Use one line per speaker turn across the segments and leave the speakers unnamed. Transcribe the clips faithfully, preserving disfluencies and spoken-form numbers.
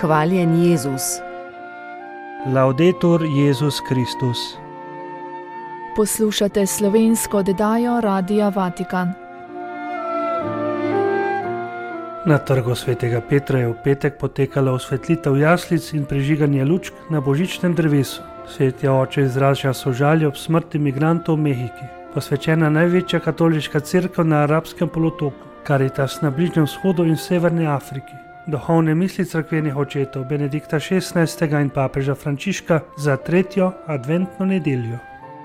Hvaljen Jezus.
Laudetur Jezus Kristus.
Poslušate slovensko oddajo Radia Vatikan.
Na trgu svetega Petra je v petek potekala osvetlitev jaslic in prižiganje lučk na božičnem drevesu. Sveti oče izraža sožalje ob smrti migrantov v Mehiki. Posvečena največja katoliška cerkev na arabskem polotoku, Karitas na Bližnjem vzhodu in Severni Afriki. Duhovne misli cerkvenih očetov Benedikta šestnajstega in papeža Frančiška za tretjo adventno nedeljo.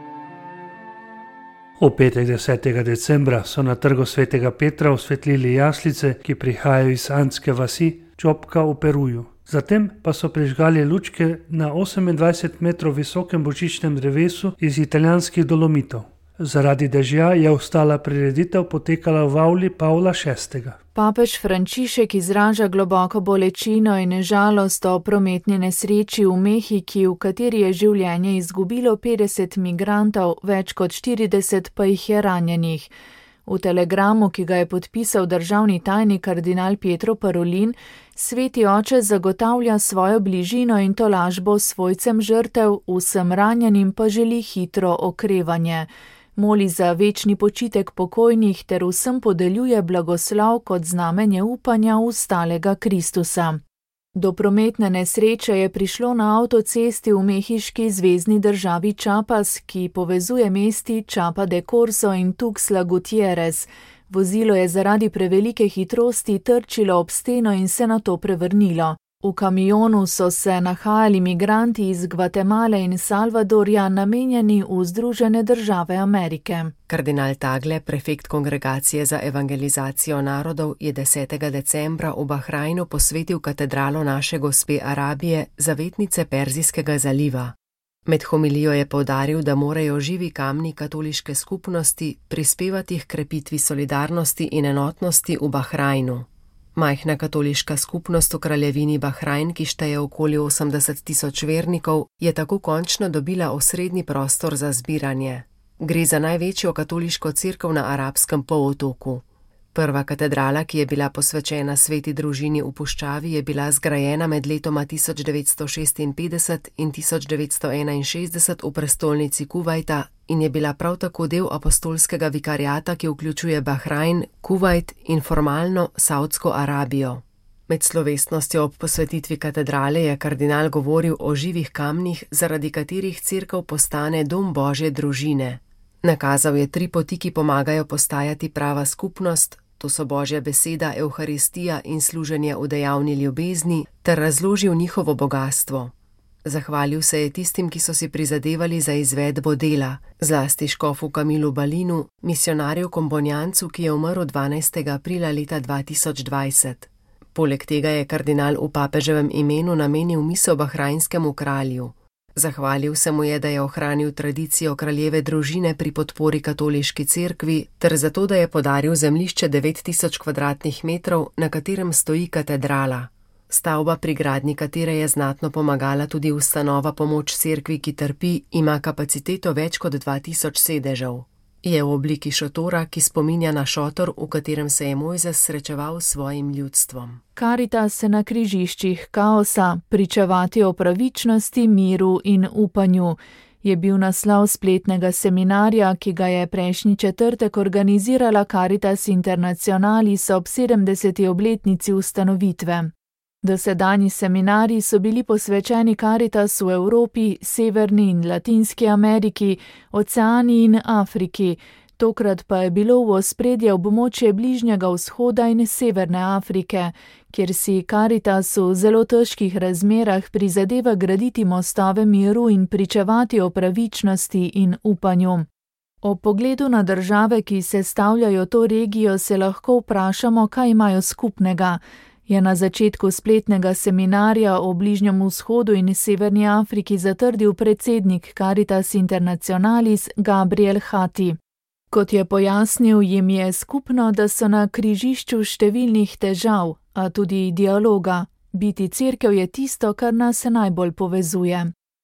V petek desetega decembra so na trgu svetega Petra osvetlili jaslice, ki prihajajo iz andske vasi Čopka v Peruju. Zatem pa so prižgali lučke na osemindvajset metrov visokem božičnem drevesu iz italijanskih Dolomitov. Zaradi dežja je ostala prireditev potekala v avli Pavla šestega.
Papež Frančišek izraža globoko bolečino in žalost o prometni nesreči v Mehiki, v kateri je življenje izgubilo petdeset migrantov, več kot štirideset pa jih je ranjenih. V telegramu, ki ga je podpisal državni tajnik kardinal Pietro Parolin, sveti oče zagotavlja svojo bližino in tolažbo svojcem žrtev, vsem ranjenim pa želi hitro okrevanje. Moli za večni počitek pokojnih ter vsem podeljuje blagoslov kot znamenje upanja v stalega Kristusa. Do prometne nesreče je prišlo na avtocesti v mehiški zvezni državi Chiapas, ki povezuje mesti Chiapa de Corzo in Tuxtla Gutiérrez. Vozilo je zaradi prevelike hitrosti trčilo ob steno in se nato prevrnilo. V kamionu so se nahajali migranti iz Gvatemale in Salvadorja, namenjeni v Združene države Amerike.
Kardinal Tagle, prefekt Kongregacije za evangelizacijo narodov, je desetega decembra v Bahrajnu posvetil katedralo Naše Gospe Arabije, zavetnice Perzijskega zaliva. Med homilijo je poudaril, da morajo živi kamni katoliške skupnosti prispevati h krepitvi solidarnosti in enotnosti v Bahrajnu. Majhna katoliška skupnost v kraljevini Bahrajn, ki šteje okoli osemdeset tisoč vernikov, je tako končno dobila osrednji prostor za zbiranje. Gre za največjo katoliško cerkev na arabskem polotoku. Prva katedrala, ki je bila posvečena sveti družini v puščavi, je bila zgrajena med letoma tisoč devetsto šestinpetdeset in tisoč devetsto enainšestdeset v prestolnici Kuvajta in je bila prav tako del apostolskega vikariata, ki vključuje Bahrajn, Kuvajt in formalno Saudsko Arabijo. Med slovesnostjo ob posvetitvi katedrale je kardinal govoril o živih kamnih, zaradi katerih cerkev postane dom Božje družine. Nakazal je tri poti, ki pomagajo postajati prava skupnost, to so Božja beseda, evharistija in služenje v dejavni ljubezni, ter razložil njihovo bogastvo. Zahvalil se je tistim, ki so si prizadevali za izvedbo dela, zlasti škofu Kamilu Balinu, misionarju Kombonjancu, ki je umrl dvanajstega aprila leta dva tisoč dvajset. Poleg tega je kardinal v papeževem imenu namenil misel bahrajnskemu kralju. Zahvalil se mu je, da je ohranil tradicijo kraljeve družine pri podpori katoliški cerkvi, ter zato, da je podaril zemljišče devet tisoč kvadratnih metrov, na katerem stoji katedrala. Stavba, pri gradnji katere je znatno pomagala tudi ustanova Pomoč cerkvi, ki trpi, ima kapaciteto več kot dva tisoč sedežev. Je v obliki šotora, ki spominja na šotor, v katerem se je Mojzes srečeval s svojim ljudstvom.
Karitas se na križiščih kaosa, pričevati o pravičnosti, miru in upanju, je bil naslov spletnega seminarja, ki ga je prejšnji četrtek organizirala Caritas Internationalis ob sedemdeseti obletnici ustanovitve. Dosedanji seminarji so bili posvečeni Caritasu v Evropi, Severni in Latinski Ameriki, Oceaniji in Afriki, tokrat pa je bilo v ospredje območje Bližnjega vzhoda in Severne Afrike, kjer si Caritas v zelo težkih razmerah prizadeva graditi mostove miru in pričevati o pravičnosti in upanju. O pogledu na države, ki sestavljajo to regijo, se lahko vprašamo, kaj imajo skupnega, je na začetku spletnega seminarja o Bližnjem vzhodu in Severni Afriki zatrdil predsednik Caritas Internationalis Gabriel Hati. Kot je pojasnil, jim je skupno, da so na križišču številnih težav, a tudi dialoga. Biti cerkev je tisto, kar nas najbolj povezuje.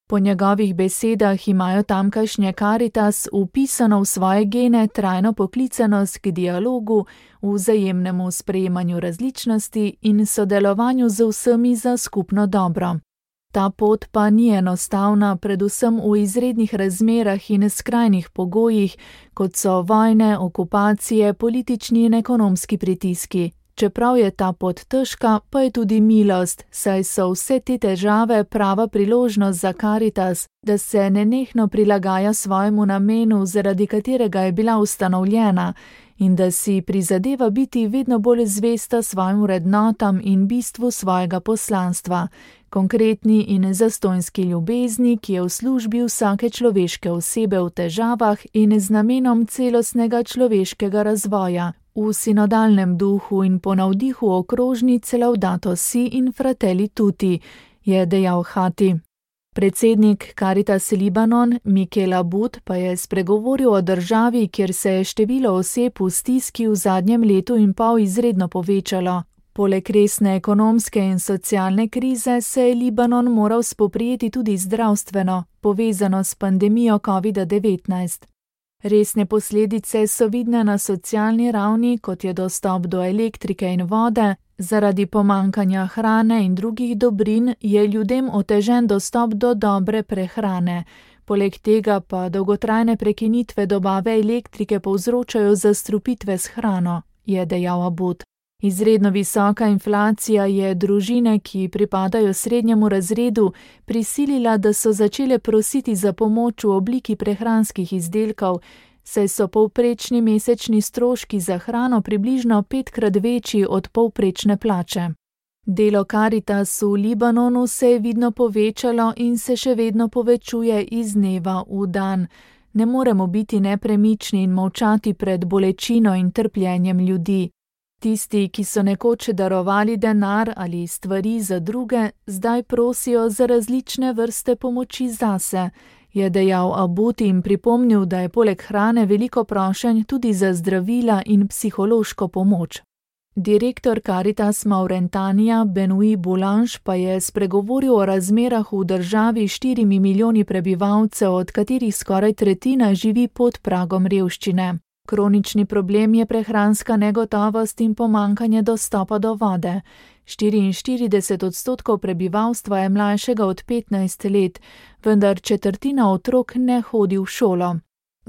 Po njegovih besedah imajo tamkajšnje Karitas vpisano v svoje gene trajno poklicanost k dialogu, vzajemnemu sprejemanju različnosti in sodelovanju z vsemi za skupno dobro. Ta pot pa ni enostavna, predvsem v izrednih razmerah in skrajnih pogojih, kot so vojne, okupacije, politični in ekonomski pritiski. Čeprav je ta pot težka, pa je tudi milost, saj so vse te težave prava priložnost za Karitas, da se nenehno prilagaja svojemu namenu, zaradi katerega je bila ustanovljena, in da si prizadeva biti vedno bolj zvesta svojim vrednotam in bistvu svojega poslanstva, konkretni in zastonjski ljubezni, ki je v službi vsake človeške osebe v težavah in z namenom celostnega človeškega razvoja, v sinodalnem duhu in po navdihu okrožnice Laudato Si in Fratelli Tutti, je dejal Hati. Predsednik Caritas Libanon, Mikel Abud, pa je spregovoril o državi, kjer se je število oseb v stiski v zadnjem letu in pol izredno povečalo. Poleg resne ekonomske in socialne krize se je Libanon moral spoprijeti tudi zdravstveno, povezano s pandemijo covida devetnajst. Resne posledice so vidne na socialni ravni, kot je dostop do elektrike in vode, zaradi pomankanja hrane in drugih dobrin je ljudem otežen dostop do dobre prehrane. Poleg tega pa dolgotrajne prekinitve dobave elektrike povzročajo zastrupitve s hrano, je dejal Abud. Izredno visoka inflacija je družine, ki pripadajo srednjemu razredu, prisilila, da so začele prositi za pomoč v obliki prehranskih izdelkov, saj so povprečni mesečni stroški za hrano približno petkrat večji od povprečne plače. Delo Caritas v Libanonu se je vidno povečalo in se še vedno povečuje iz dneva v dan. Ne moremo biti nepremični in molčati pred bolečino in trpljenjem ljudi. Tisti, ki so nekoč darovali denar ali stvari za druge, zdaj prosijo za različne vrste pomoči zase, je dejal Abud in pripomnil, da je poleg hrane veliko prošenj tudi za zdravila in psihološko pomoč. Direktor Caritas Mauretania Benoît Boulange pa je spregovoril o razmerah v državi s štirimi milijoni prebivalcev, od katerih skoraj tretjina živi pod pragom revščine. Kronični problem je prehranska negotovost in pomankanje dostopa do vode. štiriinštirideset odstotkov prebivalstva je mlajšega od petnajst let, vendar četrtina otrok ne hodi v šolo.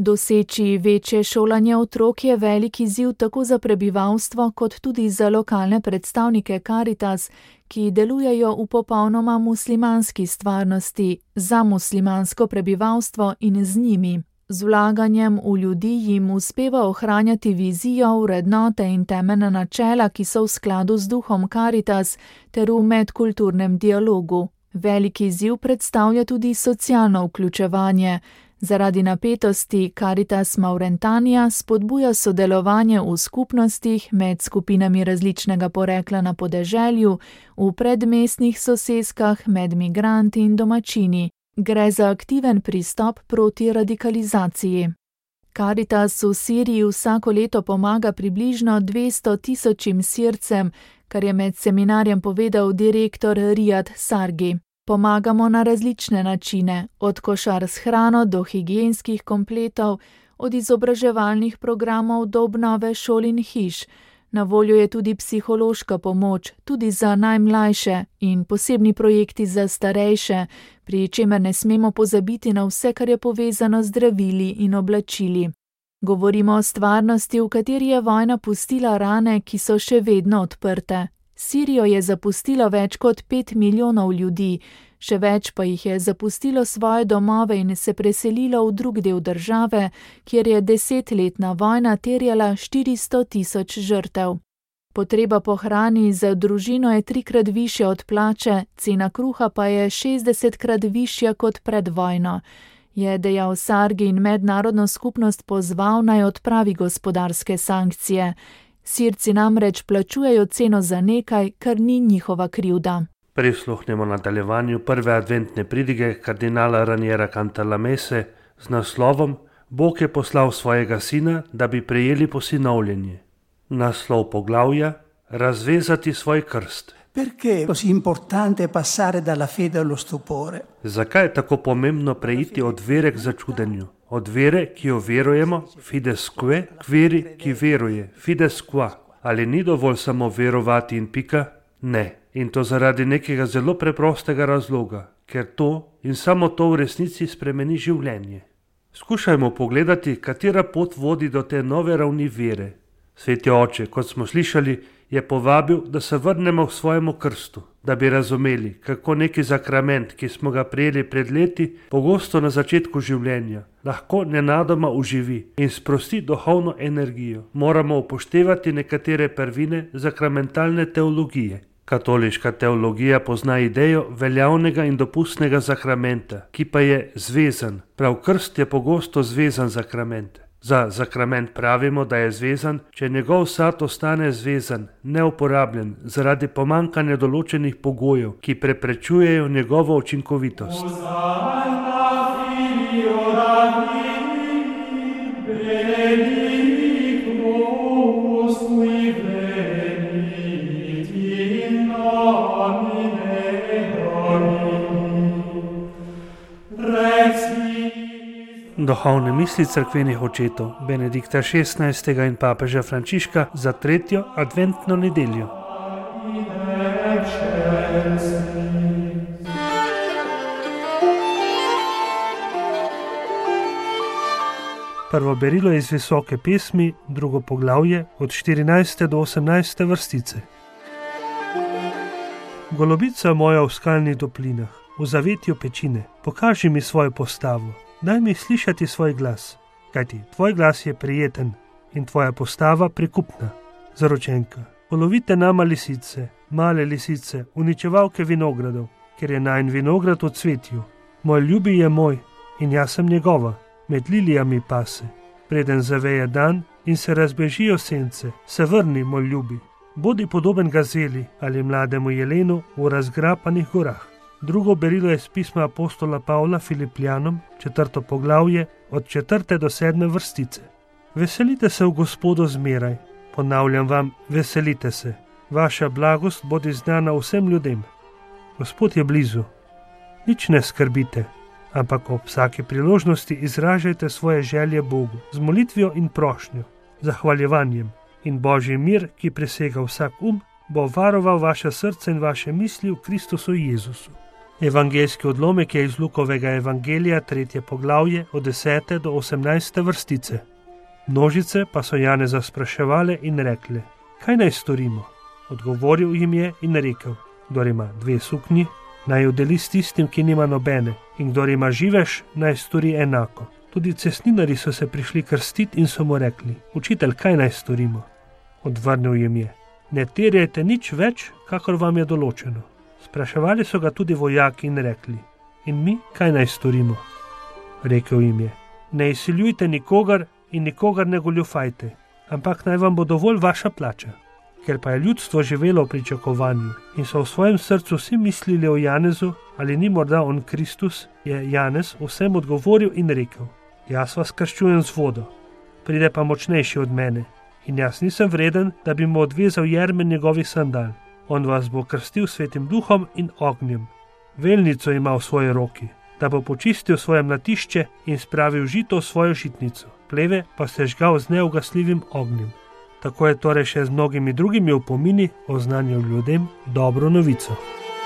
Doseči večje šolanje otrok je velik izziv tako za prebivalstvo kot tudi za lokalne predstavnike Caritas, ki delujejo v popolnoma muslimanski stvarnosti, za muslimansko prebivalstvo in z njimi. Z vlaganjem v ljudi jim uspeva ohranjati vizijo, vrednote in temeljna načela, ki so v skladu z duhom Caritas ter v medkulturnem dialogu. Veliki izziv predstavlja tudi socialno vključevanje. Zaradi napetosti Caritas Mauretania spodbuja sodelovanje v skupnostih med skupinami različnega porekla na podeželju, v predmestnih soseskah, med migranti in domačini. Gre za aktiven pristop proti radikalizaciji. Caritas v Siriji vsako leto pomaga približno dvesto tisočim Sircem, kar je med seminarjem povedal direktor Riyad Sargi. Pomagamo na različne načine, od košar s hrano do higienskih kompletov, od izobraževalnih programov do obnove šol in hiš. Na voljo je tudi psihološka pomoč, tudi za najmlajše in posebni projekti za starejše, pri čemer ne smemo pozabiti na vse, kar je povezano z zdravili in oblačili. Govorimo o stvarnosti, v kateri je vojna pustila rane, ki so še vedno odprte. Sirijo je zapustilo več kot pet milijonov ljudi, še več pa jih je zapustilo svoje domove in se preselilo v drug del države, kjer je desetletna vojna terjala štiristo tisoč žrtev. Potreba po hrani za družino je trikrat višja od plače, cena kruha pa je šestdesetkrat višja kot pred vojno, je dejal Sargi in mednarodno skupnost pozval naj odpravi gospodarske sankcije. Sirci namreč plačujejo ceno za nekaj, kar ni njihova krivda.
Prisluhnemo nadaljevanju prve adventne pridige kardinala Raniera Cantalamesse z naslovom Bog je poslal svojega sina, da bi prejeli posinovljenje. Naslov poglavja: Razvezati svoj krst.
Perché è così importante passare dalla fede allo stupore?
Zakaj je tako pomembno preiti od vere k začudenju? Od vere, ki jo verujemo, fides que, k veri, ki veruje, fides qua. Ali ni dovolj samo verovati in pika? Ne. In to zaradi nekega zelo preprostega razloga, ker to in samo to v resnici spremeni življenje. Skušajmo pogledati, katera pot vodi do te nove ravni vere. Sveti oče, kot smo slišali, je povabil, da se vrnemo k svojemu krstu, da bi razumeli, kako neki zakrament, ki smo ga prejeli pred leti, pogosto na začetku življenja, lahko nenadoma uživi in sprosti duhovno energijo. Moramo upoštevati nekatere prvine zakramentalne teologije. Katoliška teologija pozna idejo veljavnega in dopustnega zakramenta, ki pa je zvezan. Prav krst je pogosto zvezan zakrament. Za zakrament pravimo, da je zvezan, če njegov sad ostane zvezan, neuporabljen zaradi pomankanja določenih pogojev, ki preprečujejo njegovo učinkovitost. Duhovne misli cerkvenih očetov Benedikta šestnajstega in papeža Frančiška za tretjo adventno nedeljo. Prvo berilo je iz Visoke pesmi, drugo poglavje od štirinajste do osemnajste vrstice. Golobica moja v skalnih toplinah, v zavetju pečine, pokaži mi svojo postavo. Daj mi slišati svoj glas, kajti tvoj glas je prijeten in tvoja postava prikupna. Zaročenka, polovite nama lisice, male lisice, uničevalke vinogradov, ker je najin vinograd v cvetju. Moj ljubi je moj in jaz sem njegova, med lilijami pase. Preden zaveje dan in se razbežijo sence, se vrni, moj ljubi. Bodi podoben gazeli ali mlademu jelenu v razgrapanih gorah. Drugo berilo je iz pisma apostola Pavla Filipljanom, četrto poglavje, od četrte do sedme vrstice. Veselite se v Gospodu zmeraj, ponavljam vam, veselite se. Vaša blagost bodi znana vsem ljudem. Gospod je blizu. Nič ne skrbite, ampak ob vsaki priložnosti izražajte svoje želje Bogu z molitvijo in prošnjo, zahvaljevanjem, in Božji mir, ki presega vsak um, bo varoval vaše srce in vaše misli v Kristusu Jezusu. Evangeljski odlomek je iz Lukovega evangelija, tretje poglavje, od desete do osemnajste vrstice. Množice pa so Janeza spraševale in rekle, kaj naj storimo? Odgovoril jim je in rekel, kdor ima dve suknji, naj jo deli s tistim, ki nima nobene, in kdor ima živež, naj stori enako. Tudi cestninarji so se prišli krstiti in so mu rekli, učitelj, kaj naj storimo? Odvrnil jim je, ne terjajte nič več, kakor vam je določeno. Spraševali so ga tudi vojaki in rekli, in mi kaj naj storimo? Rekel jim je, ne izsiljujte nikogar in nikogar ne goljufajte, ampak naj vam bo dovolj vaša plača. Ker pa je ljudstvo živelo v pričakovanju in so v svojem srcu vsi mislili o Janezu, ali ni morda on Kristus, je Janez vsem odgovoril in rekel, jaz vas krščujem z vodo, pride pa močnejši od mene in jaz nisem vreden, da bi mu odvezal jermen njegovih sandal. On vas bo krstil svetim duhom in ognjem. Velnico ima v svoji roki, da bo počistil svoje mlatišče in spravil žito v svojo žitnico, pleve pa se žgal z neugasljivim ognjem. Tako je torej še z mnogimi drugimi opomini oznanjal ljudem dobro novico.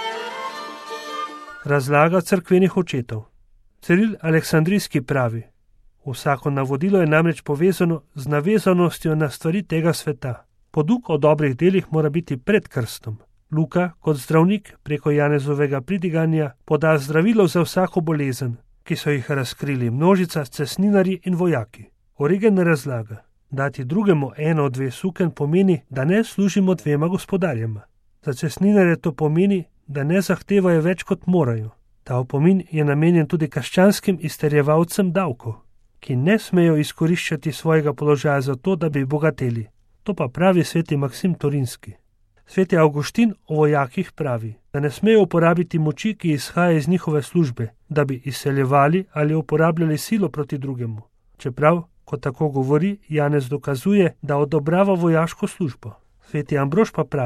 Razlaga cerkvenih očetov. Ciril Aleksandrijski pravi, vsako navodilo je namreč povezano z navezanostjo na stvari tega sveta. Poduk o dobrih delih mora biti pred krstom. Luka, kot zdravnik, preko Janezovega pridiganja poda zdravilo za vsako bolezen, ki so jih razkrili množica, cestninarji in vojaki. Origen razlaga, dati drugemu eno od dve suken pomeni, da ne služimo dvema gospodarjema. Za cestninarje to pomeni, da ne zahtevajo več kot morajo. Ta opomin je namenjen tudi krščanskim izterjevalcem davkov, ki ne smejo izkoriščati svojega položaja za to, da bi bogateli. To pa pravi sveti Maksim Torinski. Sveti Avguštin o vojakih pravi, da ne smejo uporabiti moči, ki izhaja iz njihove službe, da bi izseljevali ali uporabljali silo proti drugemu. Čeprav, ko tako govori, Janez dokazuje, da odobrava vojaško službo. Sveti Ambrož pa pravi,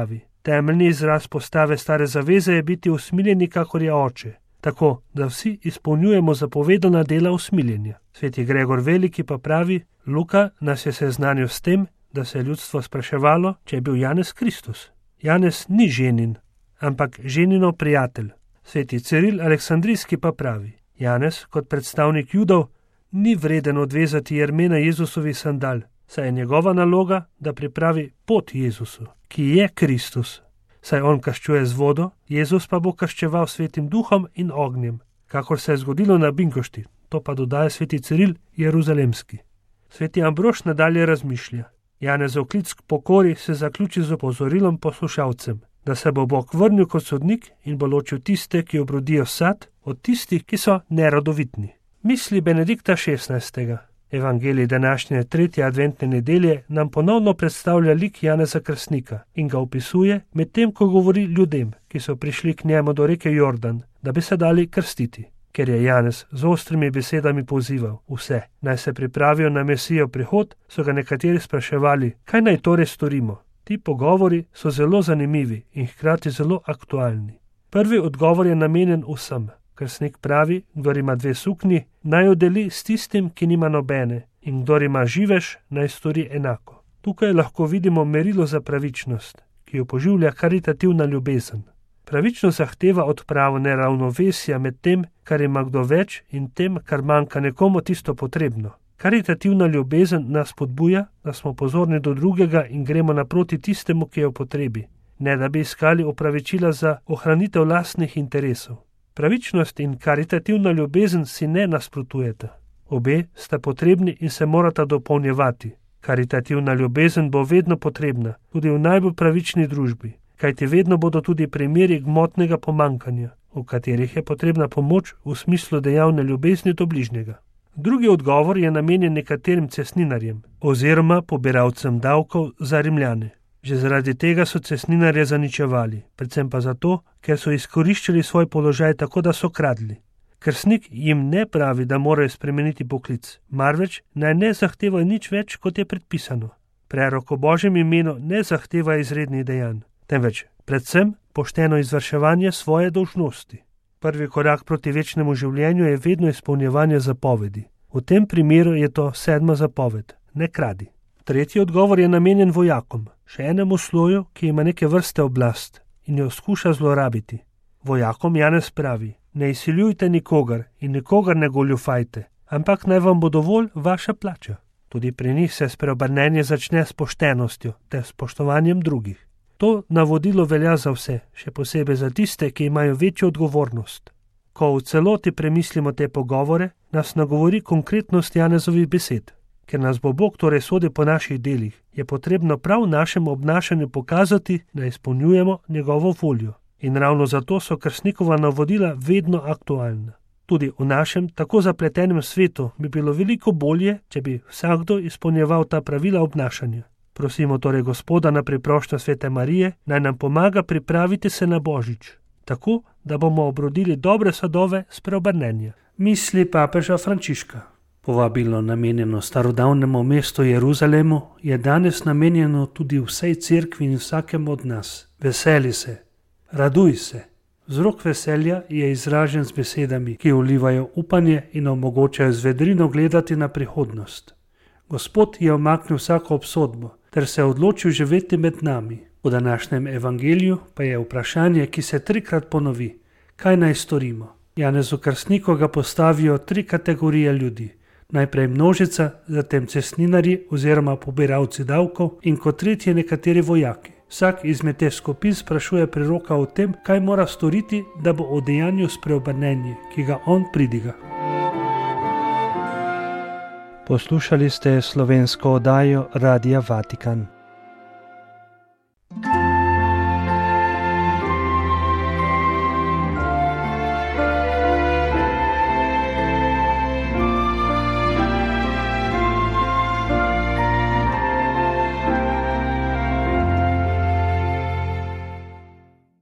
Temeljni izraz postave stare zaveze je biti usmiljeni, kakor je oče, tako da vsi izpolnjujemo zapovedana dela usmiljenja. Sveti Gregor Veliki pa pravi, Luka nas je seznanil s tem, da se je ljudstvo spraševalo, če je bil Janez Kristus. Janez ni ženin, ampak ženinov prijatelj. Sveti Ciril Aleksandrijski pa pravi, Janez kot predstavnik Judov ni vreden odvezati jermena Jezusovi sandal, saj je njegova naloga, da pripravi pot Jezusu, ki je Kristus. Saj on kaščuje z vodo, Jezus pa bo kaščeval svetim duhom in ognjem, kakor se je zgodilo na Binkošti, to pa dodaja sveti Ciril Jeruzalemski. Sveti Ambrož nadalje razmišlja. Janezov klic k pokori se zaključi z opozorilom poslušalcem, da se bo Bog vrnil kot sodnik in bo ločil tiste, ki obrodijo sad, od tistih, ki so nerodovitni. Misli Benedikta šestnajstega. Evangelij današnje tretje adventne nedelje nam ponovno predstavlja lik Janeza Krstnika in ga opisuje medtem, ko govori ljudem, ki so prišli k njemu do reke Jordan, da bi se dali krstiti. Ker je Janez z ostrimi besedami pozival vse, naj se pripravijo na Mesijo prihod, so ga nekateri spraševali, kaj naj torej storimo. Ti pogovori so zelo zanimivi in hkrati zelo aktualni. Prvi odgovor je namenjen vsem. Krstnik pravi, kdor ima dve suknji, naj jo deli s tistim, ki nima nobene, in kdor ima živež, naj stori enako. Tukaj lahko vidimo merilo za pravičnost, ki jo poživlja karitativna ljubezen. Pravičnost zahteva odpravo neravnovesja med tem, kar ima kdo več, in tem, kar manjka nekomu tisto potrebno. Karitativna ljubezen nas spodbuja, da smo pozorni do drugega in gremo naproti tistemu, ki je v potrebi, ne da bi iskali opravičila za ohranitev lastnih interesov. Pravičnost in karitativna ljubezen si ne nasprotujeta. Obe sta potrebni in se morata dopolnjevati. Karitativna ljubezen bo vedno potrebna, tudi v najbolj pravični družbi, kajti vedno bodo tudi primeri gmotnega pomankanja, v katerih je potrebna pomoč v smislu dejavne ljubezni do bližnjega. Drugi odgovor je namenjen nekaterim cestninarjem oziroma pobiralcem davkov za Rimljane. Že zaradi tega so cestninarje zaničevali, predvsem pa zato, ker so izkoriščali svoj položaj tako, da so kradli. Krstnik jim ne pravi, da morajo spremeniti poklic, marveč naj ne zahtevajo nič več, kot je predpisano. Prerok o Božjem imenu ne zahteva izrednih dejanj, temveč predvsem pošteno izvrševanje svoje dolžnosti. Prvi korak proti večnemu življenju je vedno izpolnjevanje zapovedi. V tem primeru je to sedma zapoved, ne kradi. Tretji odgovor je namenjen vojakom, še enemu sloju, ki ima neke vrste oblast in jo skuša zlorabiti. Vojakom Janez pravi, ne izsiljujte nikogar in nikogar ne goljufajte, ampak naj vam bo dovolj vaša plača. Tudi pri njih se spreobrnenje začne s poštenostjo ter spoštovanjem drugih. To navodilo velja za vse, še posebej za tiste, ki imajo večjo odgovornost. Ko v celoti premislimo te pogovore, nas nagovori konkretnost Janezovih besed. Ker nas bo Bog torej sodil po naših delih, je potrebno prav v našem obnašanju pokazati, da izpolnjujemo njegovo voljo. In ravno zato so krstnikova navodila vedno aktualna. Tudi v našem tako zapletenem svetu bi bilo veliko bolje, če bi vsakdo izpolnjeval ta pravila obnašanja. Prosimo torej Gospoda na priprošnjo Svete Marije, naj nam pomaga pripraviti se na Božič, tako, da bomo obrodili dobre sadove spreobrnenja.
Misli papeža Frančiška. Povabilo namenjeno starodavnemu mestu Jeruzalemu je danes namenjeno tudi vsej cerkvi in vsakemu od nas. Veseli se, raduj se. Vzrok veselja je izražen z besedami, ki vlivajo upanje in omogočajo z vedrino gledati na prihodnost. Gospod je omaknil vsako obsodbo ter se odločil živeti med nami. V današnjem evangeliju pa je vprašanje, ki se trikrat ponovi, kaj naj storimo. Janezu Krstniku ga postavijo tri kategorije ljudi. Najprej množica, zatem cestninarji oziroma pobiralci davkov in kot tretje nekateri vojaki. Vsak izmed teh skupin sprašuje preroka o tem, kaj mora storiti, da bo udejanjil spreobrnenje, ki ga on pridiga.
Poslušali ste slovensko oddajo Radia Vatikan.